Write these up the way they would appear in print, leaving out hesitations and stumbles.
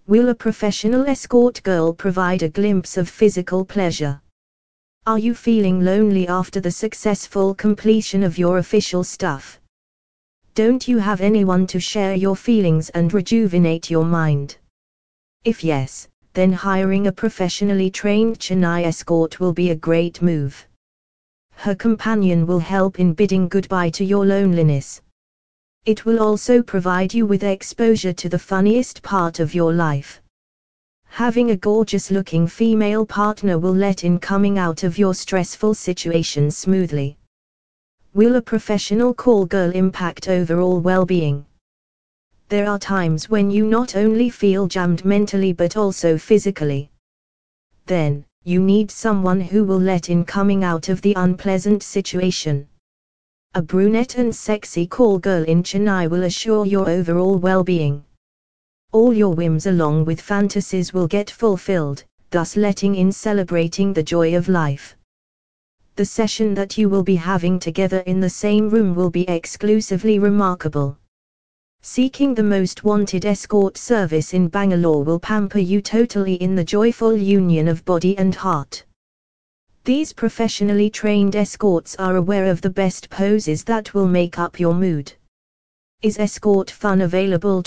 Will a professional escort girl provide a glimpse of physical pleasure? Are you feeling lonely after the successful completion of your official stuff? Don't you have anyone to share your feelings and rejuvenate your mind? If yes, then hiring a professionally trained Chennai escort will be a great move. Her companion will help in bidding goodbye to your loneliness. It will also provide you with exposure to the funniest part of your life. Having a gorgeous-looking female partner will let in coming out of your stressful situation smoothly. Will a professional call girl impact overall well-being? There are times when you not only feel jammed mentally but also physically. Then, you need someone who will let in coming out of the unpleasant situation. A brunette and sexy call girl in Chennai will assure your overall well-being. All your whims along with fantasies will get fulfilled, thus letting in celebrating the joy of life. The session that you will be having together in the same room will be exclusively remarkable. Seeking the most wanted escort service in Bangalore will pamper you totally in the joyful union of body and heart. These professionally trained escorts are aware of the best poses that will make up your mood. Is escort fun available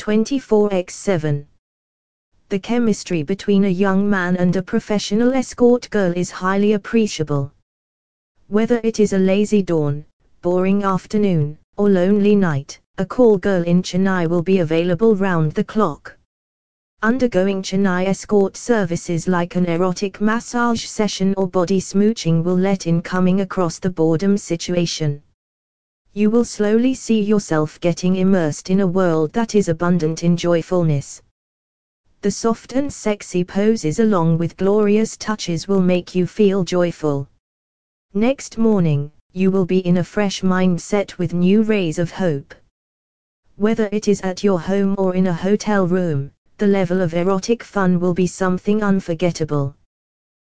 24/7? The chemistry between a young man and a professional escort girl is highly appreciable. Whether it is a lazy dawn, boring afternoon, or lonely night, a call girl in Chennai will be available round the clock. Undergoing Chennai escort services like an erotic massage session or body smooching will let in coming across the boredom situation. You will slowly see yourself getting immersed in a world that is abundant in joyfulness. The soft and sexy poses along with glorious touches will make you feel joyful. Next morning, you will be in a fresh mindset with new rays of hope. Whether it is at your home or in a hotel room, the level of erotic fun will be something unforgettable.